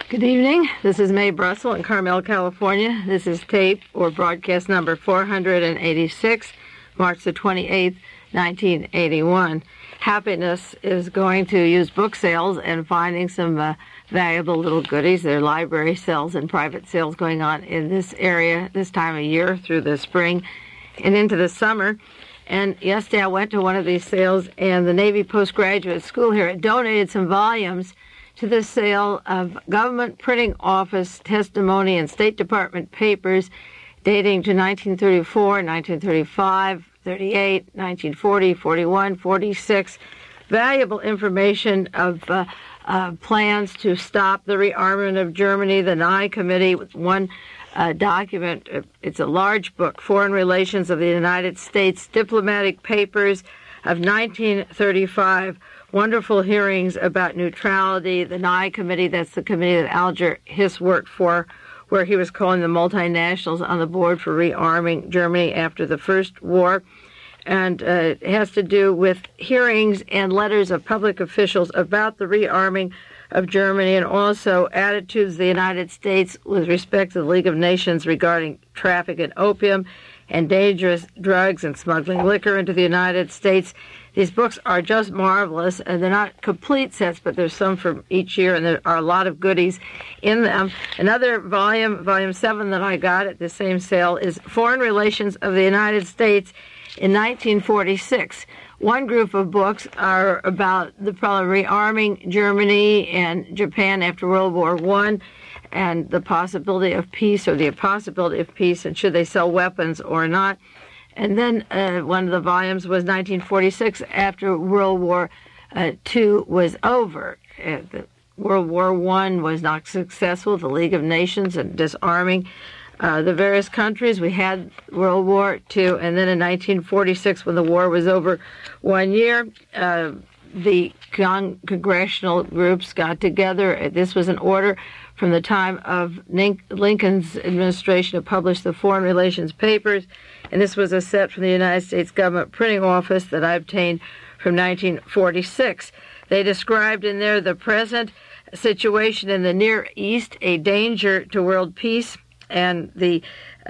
Good evening. This is Mae Brussel in Carmel, California. This is tape or broadcast number 486, March the 28th, 1981. Happiness is going to use book sales and finding some valuable little goodies. There are library sales and private sales going on in this area this time of year through the spring and into the summer. And yesterday I went to one of these sales, and the Navy Postgraduate School here had donated some volumes to the sale of government printing office testimony and State Department papers dating to 1934, 1935, 38, 1940, 41, 46. Valuable information of plans to stop the rearmament of Germany, the Nye Committee, with one document. It's a large book, Foreign Relations of the United States, Diplomatic Papers of 1935, wonderful hearings about neutrality, the Nye Committee, that's the committee that Alger Hiss worked for, where he was calling the multinationals on the board for rearming Germany after the First War. And it has to do with hearings and letters of public officials about the rearming of Germany, and also attitudes of the United States with respect to the League of Nations regarding traffic in opium and dangerous drugs and smuggling liquor into the United States. These books are just marvelous, and they're not complete sets, but there's some from each year, and there are a lot of goodies in them. Another volume, Volume 7, that I got at the same sale is Foreign Relations of the United States in 1946. One group of books are about the probably rearming Germany and Japan after World War I, and the possibility of peace, or the impossibility of peace, and should they sell weapons or not. And then one of the volumes was 1946, after World War II was over. World War I was not successful, the League of Nations and disarming the various countries. We had World War II, and then in 1946, when the war was over 1 year, the congressional groups got together. This was an order from the time of Lincoln's administration to publish the Foreign Relations Papers, and this was a set from the United States Government Printing Office that I obtained from 1946. They described in there the present situation in the Near East, a danger to world peace, and the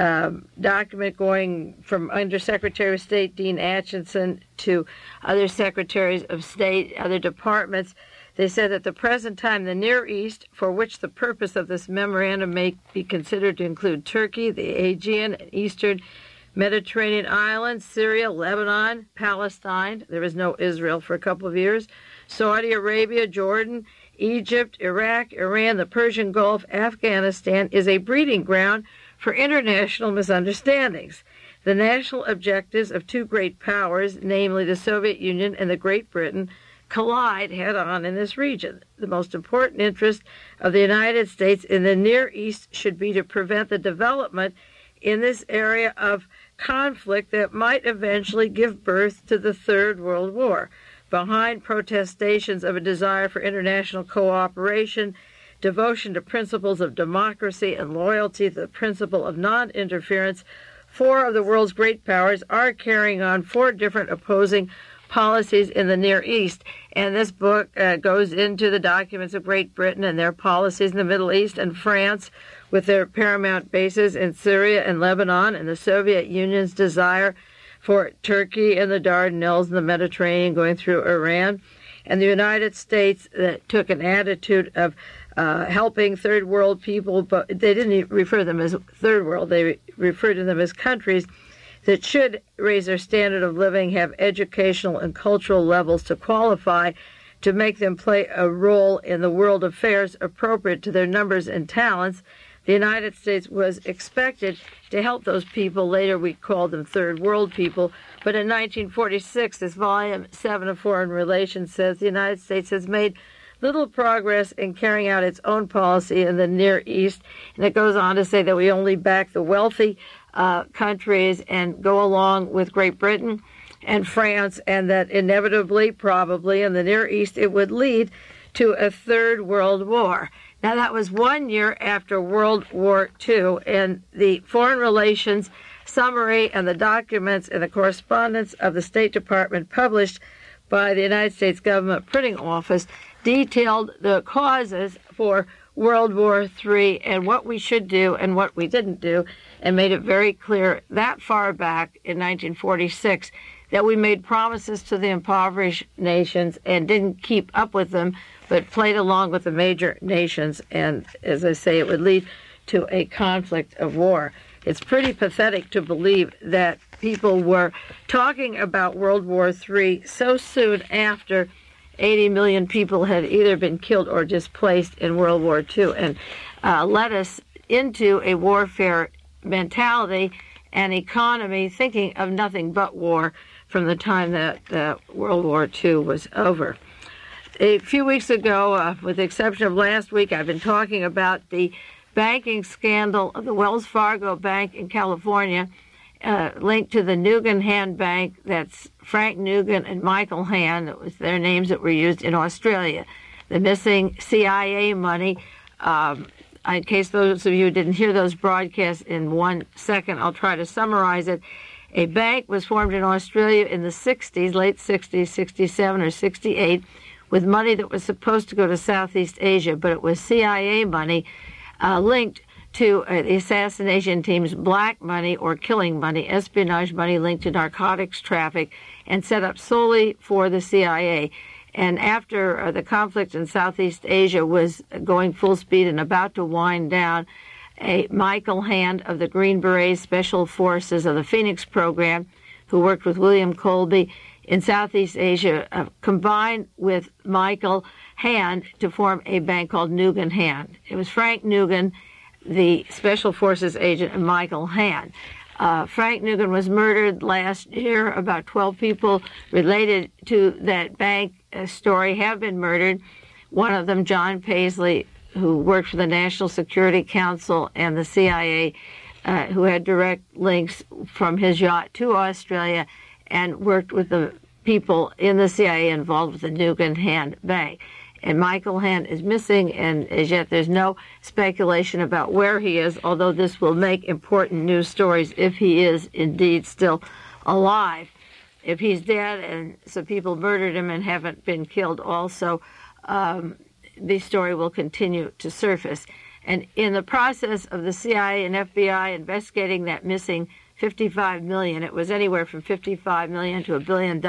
document going from Undersecretary of State Dean Acheson to other secretaries of state, other departments. They said at the present time, the Near East, for which the purpose of this memorandum may be considered to include Turkey, the Aegean and Eastern Mediterranean islands, Syria, Lebanon, Palestine — there was no Israel for a couple of years — Saudi Arabia, Jordan, Egypt, Iraq, Iran, the Persian Gulf, Afghanistan, is a breeding ground for international misunderstandings. The national objectives of two great powers, namely the Soviet Union and the Great Britain, collide head-on in this region. The most important interest of the United States in the Near East should be to prevent the development in this area of conflict that might eventually give birth to the Third World War. Behind protestations of a desire for international cooperation, devotion to principles of democracy, and loyalty to the principle of non-interference, four of the world's great powers are carrying on four different opposing policies in the Near East. And this book goes into the documents of Great Britain and their policies in the Middle East, and France with their paramount bases in Syria and Lebanon, and the Soviet Union's desire for Turkey and the Dardanelles and the Mediterranean going through Iran, and the United States that took an attitude of helping third world people, but they didn't refer to them as third world, they referred to them as countries that should raise their standard of living, have educational and cultural levels to qualify to make them play a role in the world affairs appropriate to their numbers and talents. The United States was expected to help those people. Later we called them third world people. But in 1946, this Volume 7 of Foreign Relations says the United States has made little progress in carrying out its own policy in the Near East. And it goes on to say that we only back the wealthy countries and go along with Great Britain and France, and that inevitably, probably, in the Near East, it would lead to a Third World War. Now, that was 1 year after World War II, and the Foreign Relations Summary and the documents and the correspondence of the State Department published by the United States Government Printing Office detailed the causes for World War III and what we should do and what we didn't do, and made it very clear that far back in 1946 that we made promises to the impoverished nations and didn't keep up with them, but played along with the major nations. And as I say, it would lead to a conflict of war. It's pretty pathetic to believe that people were talking about World War III so soon after 80 million people had either been killed or displaced in World War II, and led us into a warfare mentality and economy thinking of nothing but war from the time that World War II was over. A few weeks ago, with the exception of last week, I've been talking about the banking scandal of the Wells Fargo Bank in California, linked to the Nugan Hand Bank. That's Frank Nugan and Michael Hand. That was their names that were used in Australia. The missing CIA money. In case those of you didn't hear those broadcasts in 1 second, I'll try to summarize it. A bank was formed in Australia in the 60s, late 60s, 67 or 68, with money that was supposed to go to Southeast Asia, but it was CIA money linked to the assassination team's black money or killing money, espionage money linked to narcotics traffic, and set up solely for the CIA. And after the conflict in Southeast Asia was going full speed and about to wind down, Michael Hand of the Green Berets Special Forces of the Phoenix Program, who worked with William Colby in Southeast Asia, combined with Michael Hand to form a bank called Nugan Hand. It was Frank Nugan, the Special Forces agent, and Michael Hand. Frank Nugan was murdered last year. About 12 people related to that bank story have been murdered. One of them, John Paisley, who worked for the National Security Council and the CIA, who had direct links from his yacht to Australia and worked with the people in the CIA involved with the Nugan Hand Bank. And Michael Hand is missing, and as yet there's no speculation about where he is, although this will make important news stories if he is indeed still alive. If he's dead and some people murdered him and haven't been killed also, the story will continue to surface. And in the process of the CIA and FBI investigating that missing $55 million, it was anywhere from $55 million to $1 billion,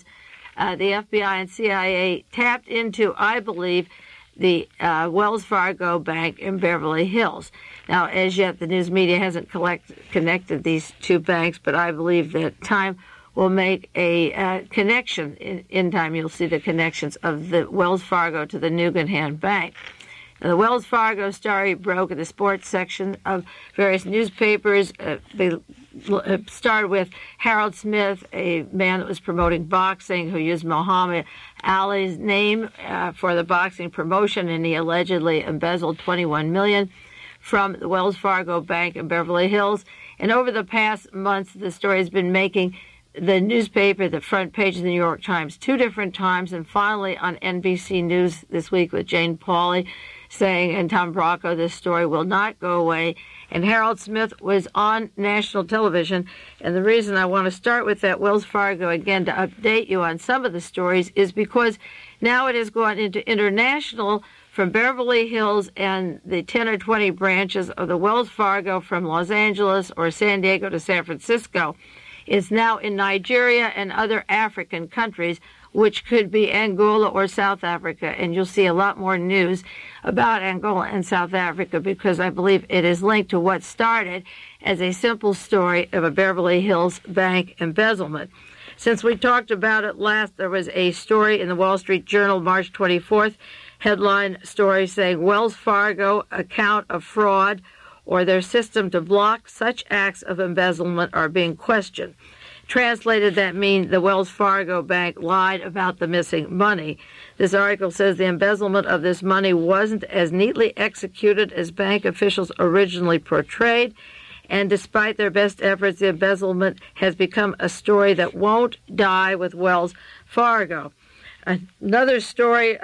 the FBI and CIA tapped into, I believe, the Wells Fargo Bank in Beverly Hills. Now, as yet, the news media hasn't connected these two banks, but I believe that time will make a connection. In time, you'll see the connections of the Wells Fargo to the Nugan Hand Bank. Now, the Wells Fargo story broke in the sports section of various newspapers. They started with Harold Smith, a man that was promoting boxing, who used Muhammad Ali's name for the boxing promotion, and he allegedly embezzled $21 million from the Wells Fargo Bank in Beverly Hills. And over the past months, the story has been making the newspaper, the front page of the New York Times, 2 different times, and finally on NBC News this week with Jane Pauley saying, and Tom Bracco, this story will not go away. And Harold Smith was on national television. And the reason I want to start with that Wells Fargo again to update you on some of the stories is because now it has gone into international from Beverly Hills and the 10 or 20 branches of the Wells Fargo from Los Angeles or San Diego to San Francisco is now in Nigeria and other African countries, which could be Angola or South Africa. And you'll see a lot more news about Angola and South Africa because I believe it is linked to what started as a simple story of a Beverly Hills bank embezzlement. Since we talked about it last, there was a story in the Wall Street Journal, March 24th, headline story saying Wells Fargo account of fraud or their system to block such acts of embezzlement are being questioned. Translated, that means the Wells Fargo Bank lied about the missing money. This article says the embezzlement of this money wasn't as neatly executed as bank officials originally portrayed, and despite their best efforts, the embezzlement has become a story that won't die with Wells Fargo. Another story,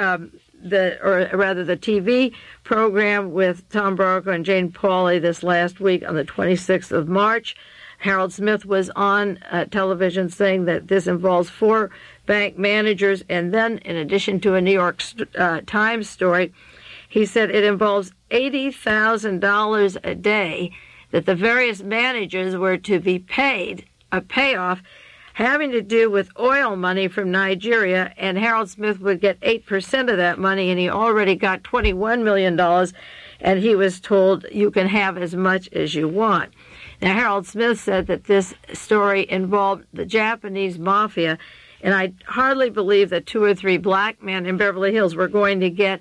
the TV program with Tom Bracco and Jane Pauley this last week on the 26th of March. Harold Smith was on television saying that this involves 4 bank managers, and then, in addition to a New York Times story, He said it involves $80,000 a day that the various managers were to be paid, a payoff, having to do with oil money from Nigeria, and Harold Smith would get 8% of that money, and he already got $21 million, and he was told, you can have as much as you want. Now, Harold Smith said that this story involved the Japanese mafia, and I hardly believe that 2 or 3 black men in Beverly Hills were going to get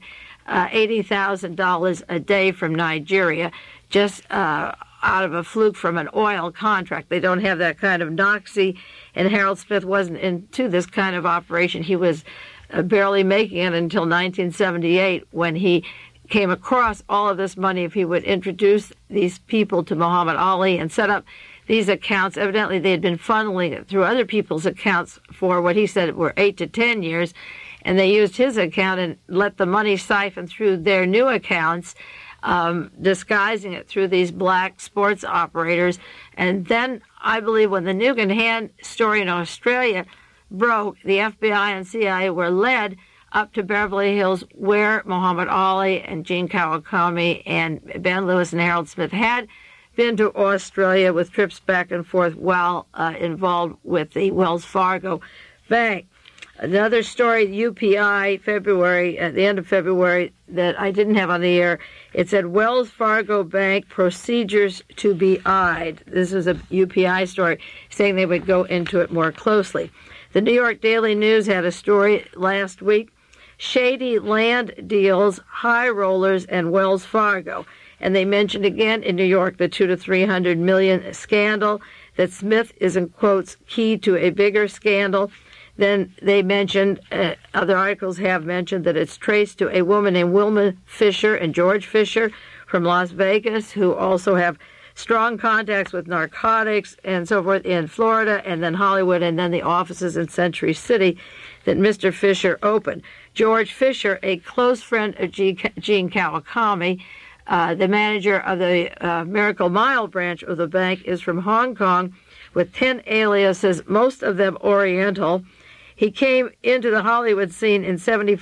$80,000 a day from Nigeria, just out of a fluke from an oil contract. They don't have that kind of noxy, and Harold Smith wasn't into this kind of operation. He was barely making it until 1978 when he came across all of this money if he would introduce these people to Muhammad Ali and set up these accounts. Evidently, they had been funneling it through other people's accounts for what he said were 8 to 10 years, and they used his account and let the money siphon through their new accounts, disguising it through these black sports operators. And then I believe when the Nugan Hand story in Australia broke, the FBI and CIA were led up to Beverly Hills, where Muhammad Ali and Gene Kawakami and Ben Lewis and Harold Smith had been to Australia with trips back and forth while involved with the Wells Fargo Bank. Another story, UPI, February, at the end of February, that I didn't have on the air. It said, Wells Fargo Bank procedures to be eyed. This was a UPI story saying they would go into it more closely. The New York Daily News had a story last week, shady land deals, high rollers, and Wells Fargo. And they mentioned again in New York the 200 to 300 million scandal, that Smith is, in quotes, key to a bigger scandal. Then they mentioned, other articles have mentioned, that it's traced to a woman named Wilma Fisher and George Fisher from Las Vegas, who also have strong contacts with narcotics and so forth in Florida, and then Hollywood, and then the offices in Century City that Mr. Fisher opened. George Fisher, a close friend of Gene Kawakami, the manager of the Miracle Mile branch of the bank, is from Hong Kong with 10 aliases, most of them Oriental. He came into the Hollywood scene in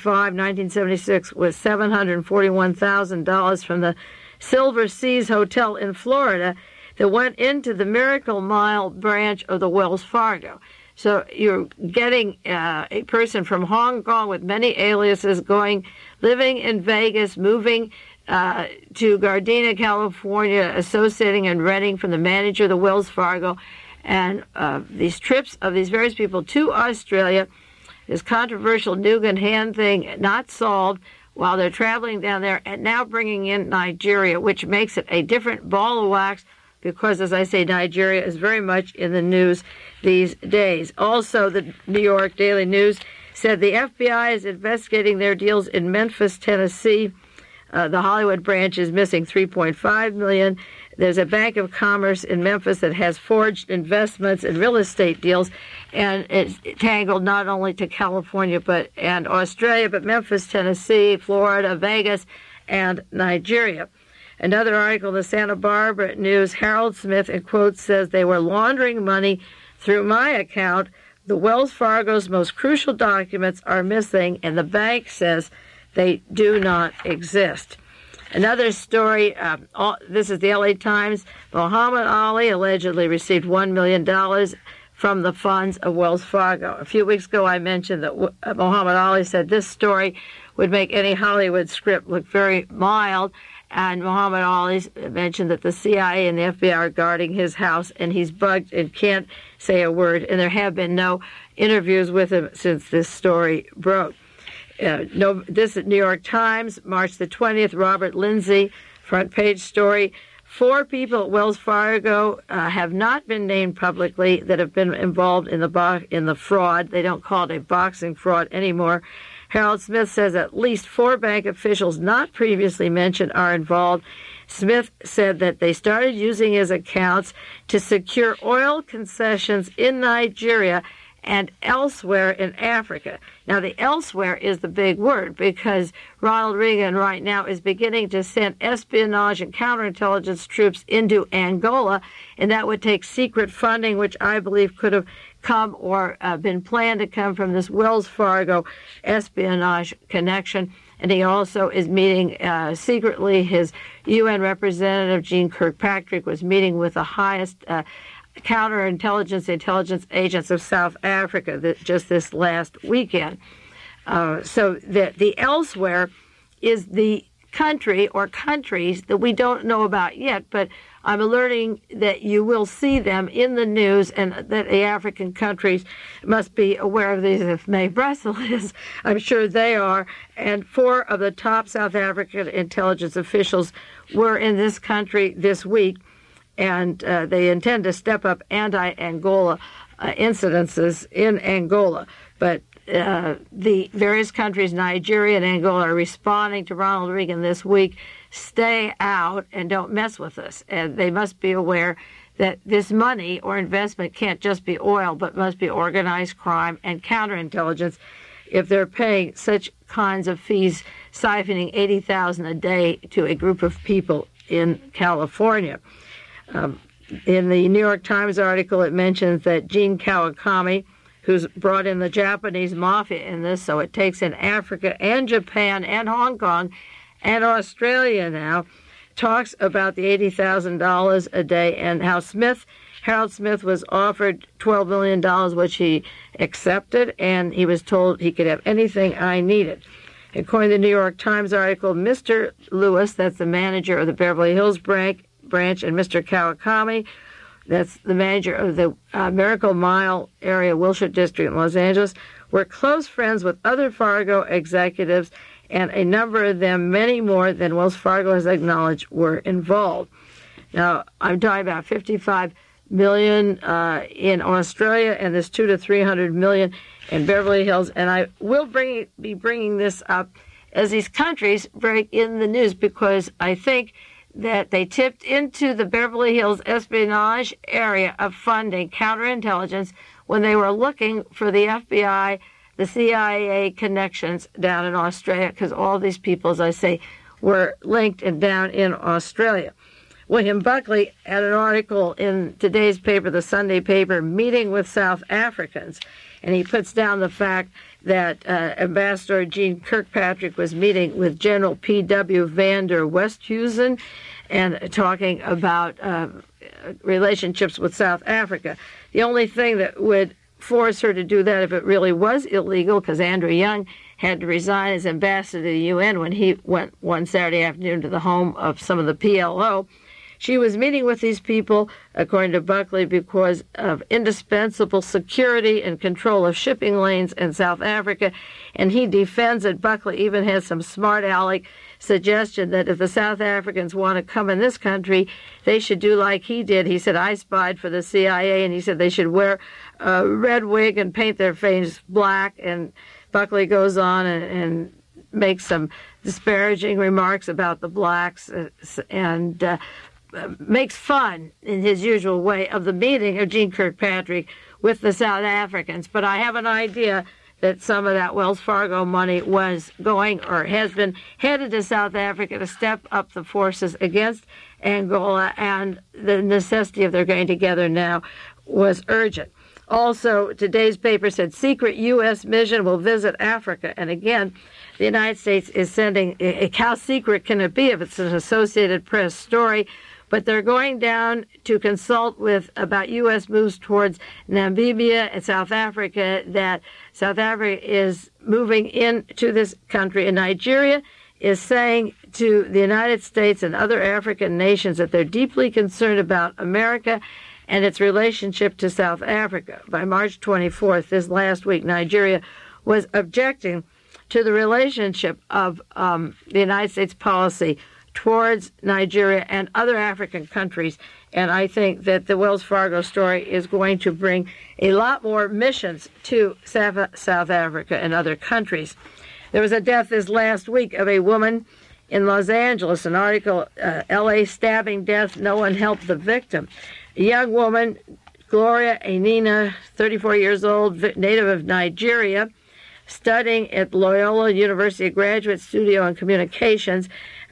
1976, with $741,000 from the Silver Seas Hotel in Florida that went into the Miracle Mile branch of the Wells Fargo. So you're getting a person from Hong Kong with many aliases living in Vegas, moving to Gardena, California, associating and renting from the manager of the Wells Fargo. And these trips of these various people to Australia, this controversial Nugan Hand thing not solved while they're traveling down there, and now bringing in Nigeria, which makes it a different ball of wax because, as I say, Nigeria is very much in the news these days. Also, the New York Daily News said the FBI is investigating their deals in Memphis, Tennessee. The Hollywood branch is missing $3.5 million. There's a Bank of Commerce in Memphis that has forged investments in real estate deals, and it's tangled not only to California and Australia, but Memphis, Tennessee, Florida, Vegas, and Nigeria. Another article in the Santa Barbara News, Harold Smith, in quotes, says they were laundering money through my account. The Wells Fargo's most crucial documents are missing, and the bank says they do not exist. Another story, this is the LA Times. Muhammad Ali allegedly received $1 million from the funds of Wells Fargo. A few weeks ago, I mentioned that Muhammad Ali said this story would make any Hollywood script look very mild. And Muhammad Ali mentioned that the CIA and the FBI are guarding his house, and he's bugged and can't say a word. And there have been no interviews with him since this story broke. This is New York Times, March the 20th, Robert Lindsay, front page story. 4 people at Wells Fargo have not been named publicly that have been involved in the fraud. They don't call it a boxing fraud anymore. Harold Smith says at least 4 bank officials not previously mentioned are involved. Smith said that they started using his accounts to secure oil concessions in Nigeria and elsewhere in Africa. Now, the elsewhere is the big word, because Ronald Reagan right now is beginning to send espionage and counterintelligence troops into Angola, and that would take secret funding, which I believe could have come or been planned to come from this Wells Fargo espionage connection. And he also is meeting secretly. His UN representative, Jeane Kirkpatrick, was meeting with the highest counterintelligence intelligence agents of South Africa just this last weekend. So the elsewhere is the country or countries that we don't know about yet, but I'm alerting that you will see them in the news, and that the African countries must be aware of these. If Mae Brussel is, I'm sure they are. And 4 of the top South African intelligence officials were in this country this week, and they intend to step up anti-Angola incidences in Angola. But the various countries, Nigeria and Angola, are responding to Ronald Reagan this week. Stay out and don't mess with us. And they must be aware that this money or investment can't just be oil, but must be organized crime and counterintelligence if they're paying such kinds of fees, siphoning $80,000 a day to a group of people in California. In the New York Times article, it mentions that Gene Kawakami, who's brought in the Japanese mafia in this, so it takes in Africa and Japan and Hong Kong and Australia now, talks about the $80,000 a day and how Harold Smith was offered $12 million, which he accepted, and he was told he could have anything I needed. According to the New York Times article, Mr. Lewis, that's the manager of the Beverly Hills branch, and Mr. Kawakami, that's the manager of the Miracle Mile area, Wilshire District in Los Angeles, were close friends with other Fargo executives, and a number of them, many more than Wells Fargo has acknowledged, were involved. Now, I'm talking about $55 million in Australia, and this $200 to $300 million in Beverly Hills, and I will be bringing this up as these countries break in the news, because I think that they tipped into the Beverly Hills espionage area of funding counterintelligence when they were looking for the FBI, the CIA connections down in Australia, because all these people, as I say, were linked and down in Australia. William Buckley had an article in today's paper, the Sunday paper, meeting with South Africans, and he puts down the fact that Ambassador Jeane Kirkpatrick was meeting with General P.W. van der Westhuizen and talking about relationships with South Africa. The only thing that would force her to do that if it really was illegal, because Andrew Young had to resign as ambassador to the UN when he went one Saturday afternoon to the home of some of the PLO. She was meeting with these people, according to Buckley, because of indispensable security and control of shipping lanes in South Africa, and he defends it. Buckley even has some smart aleck suggestion that if the South Africans want to come in this country, they should do like he did. He said, I spied for the CIA, and he said they should wear a red wig and paint their face black, and Buckley goes on and makes some disparaging remarks about the blacks and makes fun in his usual way of the meeting of Jeane Kirkpatrick with the South Africans. But I have an idea that some of that Wells Fargo money was going or has been headed to South Africa to step up the forces against Angola, and the necessity of their getting together now was urgent. Also, today's paper said secret U.S. mission will visit Africa. And again, the United States is sending, how secret can it be if it's an Associated Press story? But they're going down to consult with about U.S. moves towards Namibia and South Africa, that South Africa is moving into this country. And Nigeria is saying to the United States and other African nations that they're deeply concerned about America and its relationship to South Africa. By March 24th, this last week, Nigeria was objecting to the relationship of the United States policy towards Nigeria and other African countries. And I think that the Wells Fargo story is going to bring a lot more missions to South Africa and other countries. There was a death this last week of a woman in Los Angeles, an article, L.A. stabbing death, no one helped the victim. A young woman, Gloria Enina, 34 years old, native of Nigeria, studying at Loyola University Graduate Studio in Communications,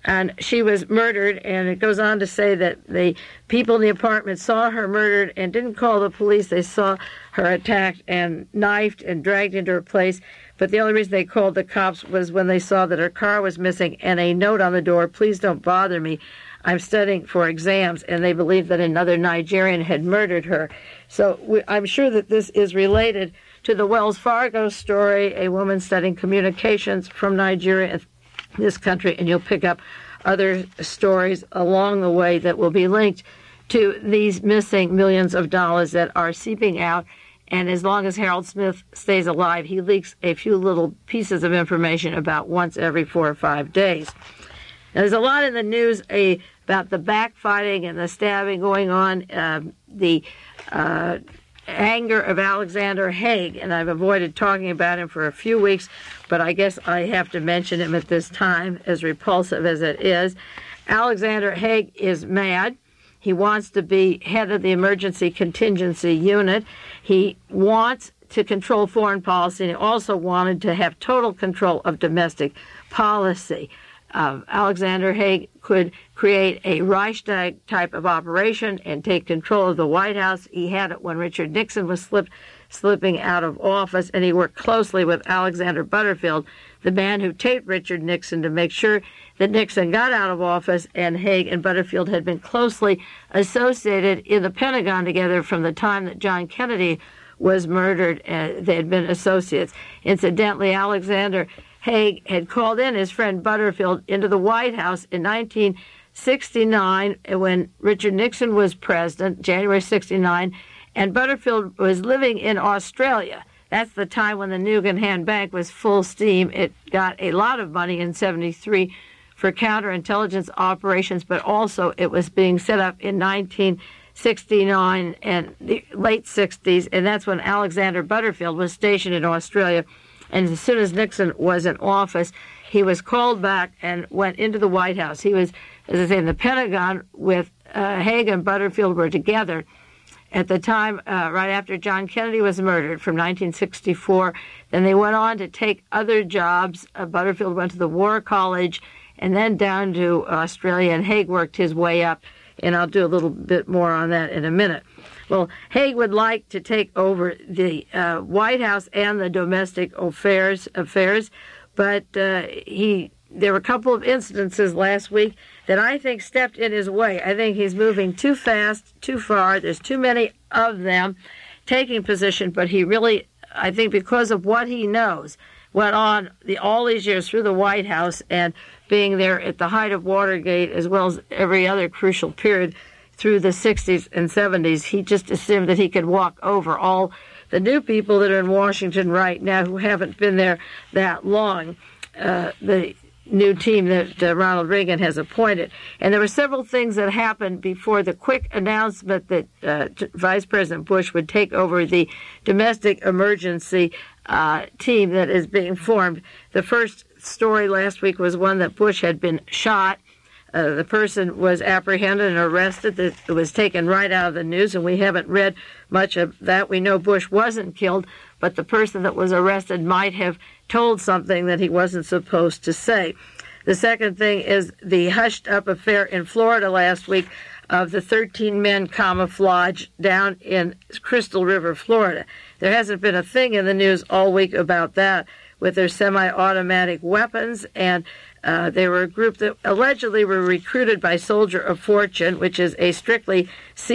and she was murdered. And it goes on to say that the people in the apartment saw her murdered and didn't call the police. They saw her attacked and knifed and dragged into her place. But the only reason they called the cops was when they saw that her car was missing and a note on the door, "Please don't bother me. I'm studying for exams," and they believed that another Nigerian had murdered her. So I'm sure that this is related to the Wells Fargo story, a woman studying communications from Nigeria in this country, and you'll pick up other stories along the way that will be linked to these missing millions of dollars that are seeping out. And as long as Harold Smith stays alive, he leaks a few little pieces of information about once every 4 or 5 days. Now, there's a lot in the news about the backfighting and the stabbing going on, the anger of Alexander Haig, and I've avoided talking about him for a few weeks, but I guess I have to mention him at this time, as repulsive as it is. Alexander Haig is mad. He wants to be head of the emergency contingency unit. He wants to control foreign policy, and he also wanted to have total control of domestic policy. Alexander Haig could create a Reichstag type of operation and take control of the White House. He had it when Richard Nixon was slipping out of office, and he worked closely with Alexander Butterfield, the man who taped Richard Nixon, to make sure that Nixon got out of office. And Haig and Butterfield had been closely associated in the Pentagon together from the time that John Kennedy was murdered. They had been associates. Incidentally, Alexander Haig had called in his friend Butterfield into the White House in 1969 when Richard Nixon was president, January 69, and Butterfield was living in Australia. That's the time when the Nugan Bank was full steam. It got a lot of money in 73 for counterintelligence operations, but also it was being set up in 1969 and the late 60s, and that's when Alexander Butterfield was stationed in Australia. And as soon as Nixon was in office, he was called back and went into the White House. He was, as I say, in the Pentagon with Haig and Butterfield were together at the time, right after John Kennedy was murdered from 1964. Then they went on to take other jobs. Butterfield went to the War College and then down to Australia, and Haig worked his way up. And I'll do a little bit more on that in a minute. Well, Haig would like to take over the White House and the domestic affairs, but there were a couple of incidences last week that I think stepped in his way. I think he's moving too fast, too far. There's too many of them taking position, but he really, I think because of what he knows, went on all these years through the White House and being there at the height of Watergate as well as every other crucial period through the 60s and 70s, he just assumed that he could walk over all the new people that are in Washington right now who haven't been there that long, the new team that Ronald Reagan has appointed. And there were several things that happened before the quick announcement that Vice President Bush would take over the domestic emergency team that is being formed. The first story last week was one that Bush had been shot. The person was apprehended and arrested. It was taken right out of the news, and we haven't read much of that. We know Bush wasn't killed, but the person that was arrested might have told something that he wasn't supposed to say. The second thing is the hushed-up affair in Florida last week of the 13 men camouflaged down in Crystal River, Florida. There hasn't been a thing in the news all week about that with their semi-automatic weapons, and they were a group that allegedly were recruited by Soldier of Fortune, which is a strictly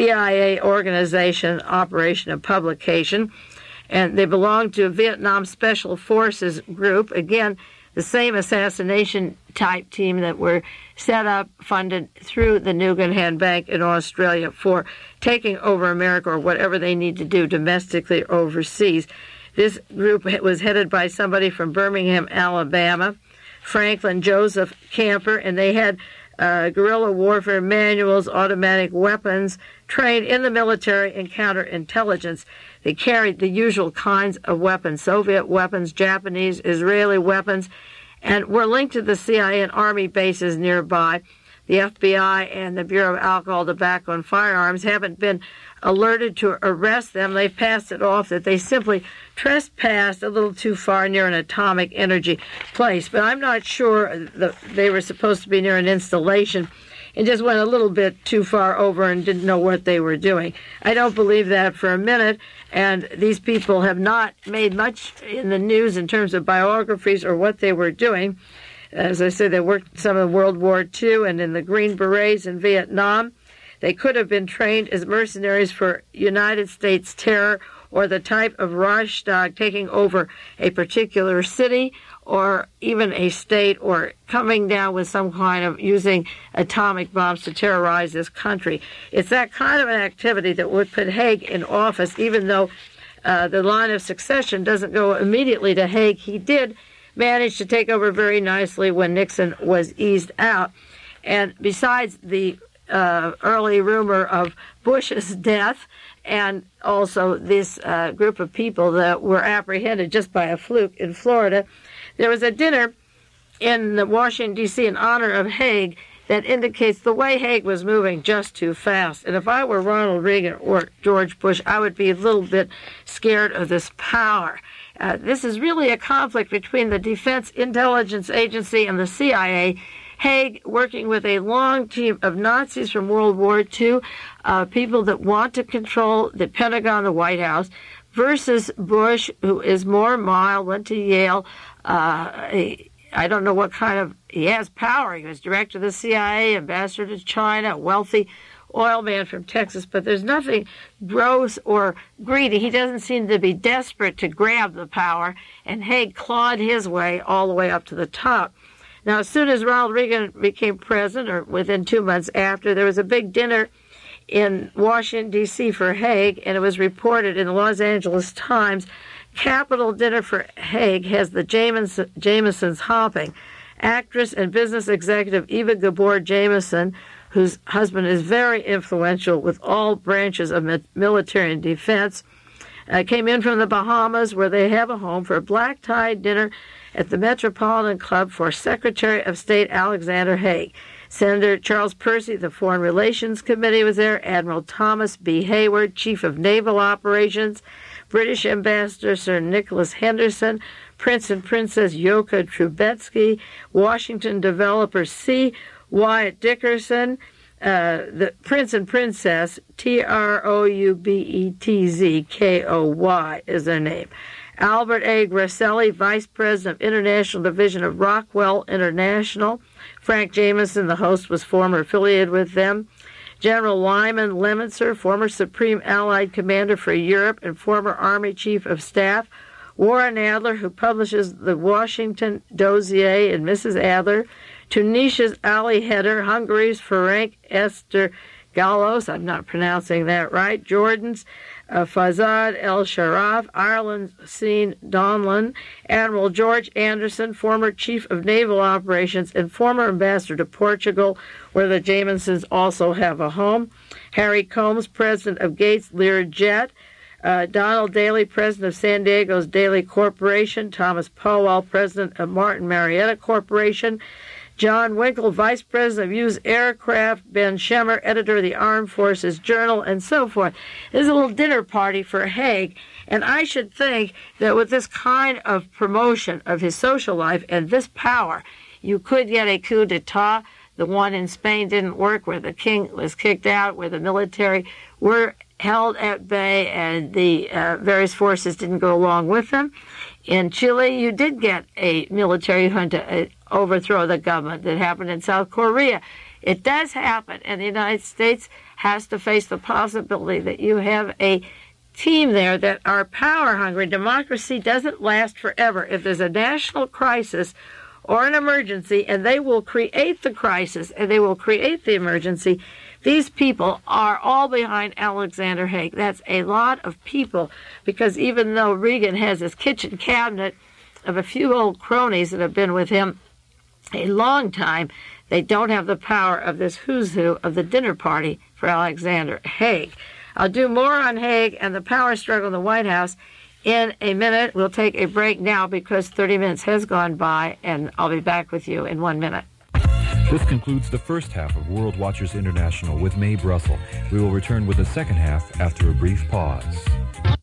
CIA organization, operation, and publication. And they belong to a Vietnam Special Forces group. Again, the same assassination-type team that were set up, funded through the Nugan Bank in Australia for taking over America or whatever they need to do domestically or overseas. This group was headed by somebody from Birmingham, Alabama, Franklin Joseph Camper, and they had guerrilla warfare manuals, automatic weapons, trained in the military and counterintelligence. They carried the usual kinds of weapons, Soviet weapons, Japanese, Israeli weapons, and were linked to the CIA and Army bases nearby. the FBI and the Bureau of Alcohol, Tobacco, and Firearms haven't been alerted to arrest them. They've passed it off that they simply trespassed a little too far near an atomic energy place. But I'm not sure that they were supposed to be near an installation and just went a little bit too far over and didn't know what they were doing. I don't believe that for a minute, and these people have not made much in the news in terms of biographies or what they were doing. As I said, they worked some in World War II and in the Green Berets in Vietnam. They could have been trained as mercenaries for United States terror or the type of Reichstag taking over a particular city or even a state, or coming down with some kind of using atomic bombs to terrorize this country. It's that kind of an activity that would put Haig in office, even though the line of succession doesn't go immediately to Haig. He did manage to take over very nicely when Nixon was eased out. And besides the early rumor of Bush's death, and also this group of people that were apprehended just by a fluke in Florida, there was a dinner in Washington, D.C. in honor of Haig that indicates the way Haig was moving just too fast. And if I were Ronald Reagan or George Bush, I would be a little bit scared of this power. This is really a conflict between the Defense Intelligence Agency and the CIA. Haig working with a long team of Nazis from World War II, people that want to control the Pentagon, the White House, versus Bush, who is more mild, went to Yale. I don't know what kind of, he has power. He was director of the CIA, ambassador to China, a wealthy oil man from Texas, but there's nothing gross or greedy. He doesn't seem to be desperate to grab the power, and Haig clawed his way all the way up to the top. Now, as soon as Ronald Reagan became president, or within 2 months after, there was a big dinner in Washington, D.C. for Haig, and it was reported in the Los Angeles Times. Capital dinner for Haig has the Jamesons hopping. Actress and business executive Eva Gabor Jameson, whose husband is very influential with all branches of military and defense, came in from the Bahamas, where they have a home, for a black-tie dinner at the Metropolitan Club for Secretary of State Alexander Haig. Senator Charles Percy, the Foreign Relations Committee, was there. Admiral Thomas B. Hayward, Chief of Naval Operations. British Ambassador Sir Nicholas Henderson. Prince and Princess Yoka Trubetsky. Washington developer C. Wyatt Dickerson. The Prince and Princess, Troubetzkoy is their name. Albert A. Grasselli, Vice President of International Division of Rockwell International. Frank Jameson, the host, was former affiliated with them. General Lyman Lemitzer, former Supreme Allied Commander for Europe and former Army Chief of Staff. Warren Adler, who publishes the Washington Dossier, and Mrs. Adler. Tunisia's Ali Heder, Hungary's Ferenc Ester Gallos, I'm not pronouncing that right. Jordan's Fazad El Sharaf, Ireland's Sean Donlan, Admiral George Anderson, former Chief of Naval Operations and former Ambassador to Portugal, where the Jamesons also have a home. Harry Combs, President of Gates Learjet. Donald Daly, President of San Diego's Daly Corporation. Thomas Powell, President of Martin Marietta Corporation. John Winkle, Vice President of Used Aircraft. Ben Schemmer, Editor of the Armed Forces Journal, and so forth. There's a little dinner party for Haig, and I should think that with this kind of promotion of his social life and this power, you could get a coup d'etat. The one in Spain didn't work, where the king was kicked out, where the military were held at bay and the various forces didn't go along with them. In Chile, you did get a military junta overthrow the government. That happened in South Korea. It does happen, and the United States has to face the possibility that you have a team there that are power hungry. Democracy doesn't last forever. If there's a national crisis or an emergency, and they will create the crisis and they will create the emergency, these people are all behind Alexander Haig. That's a lot of people, because even though Reagan has his kitchen cabinet of a few old cronies that have been with him a long time, they don't have the power of this who's who of the dinner party for Alexander Haig. I'll do more on Haig and the power struggle in the White House in a minute. We'll take a break now because 30 minutes has gone by, and I'll be back with you in 1 minute. This concludes the first half of World Watchers International with Mae Brussell. We will return with the second half after a brief pause.